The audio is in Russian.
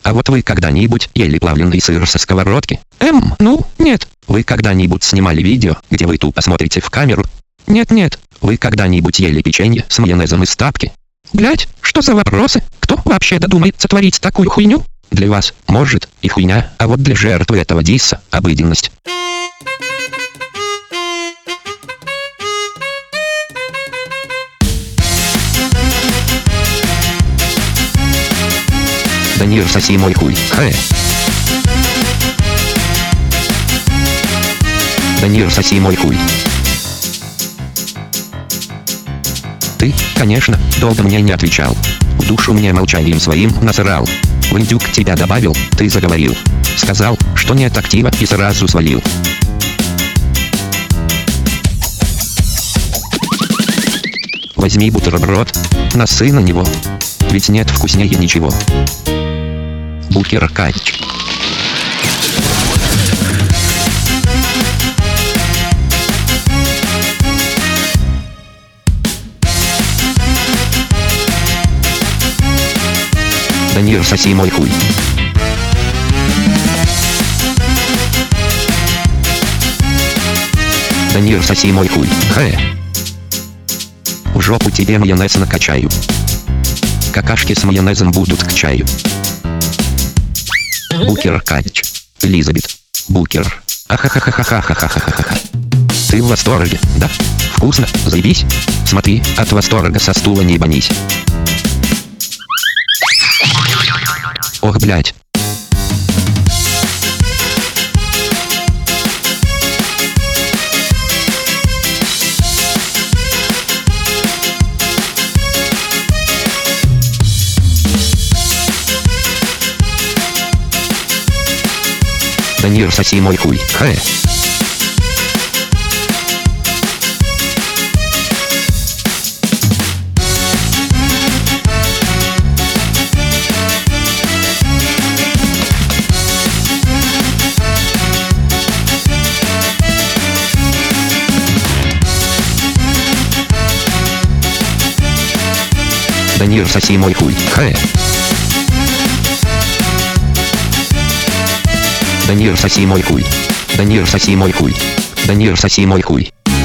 А вот вы когда-нибудь ели плавленый сыр со сковородки? Ну, нет. Вы когда-нибудь снимали видео, где вы тупо смотрите в камеру? Нет. Вы когда-нибудь ели печенье с майонезом из тапки? Блять, что за вопросы? Кто вообще додумается творить такую хуйню? Для вас, может, и хуйня, а вот для жертвы этого дисса – обыденность. Данир, соси мой хуй. Данир, соси мой хуй. Ты, конечно, долго мне не отвечал. В душу мне молчанием своим насрал. В индюк тебя добавил, ты заговорил. Сказал, что нет актива и сразу свалил. Возьми бутерброд, носы на него. Ведь нет вкуснее ничего. Букер Кач. Данир, соси мой хуй. Данир, соси мой хуй. В жопу тебе майонез накачаю. Какашки с майонезом будут к чаю. Букер Кач. Элизабет. Букер. Ахахахахахахахахаха. Ты в восторге, да? Вкусно, заебись. Смотри, от восторга со стула не банись. Ох, блять. Данир, соси мой хуй. Данир, соси мой хуй. Данир, соси мой хуй. Данир, соси мой хуй. Данир, соси мой хуй.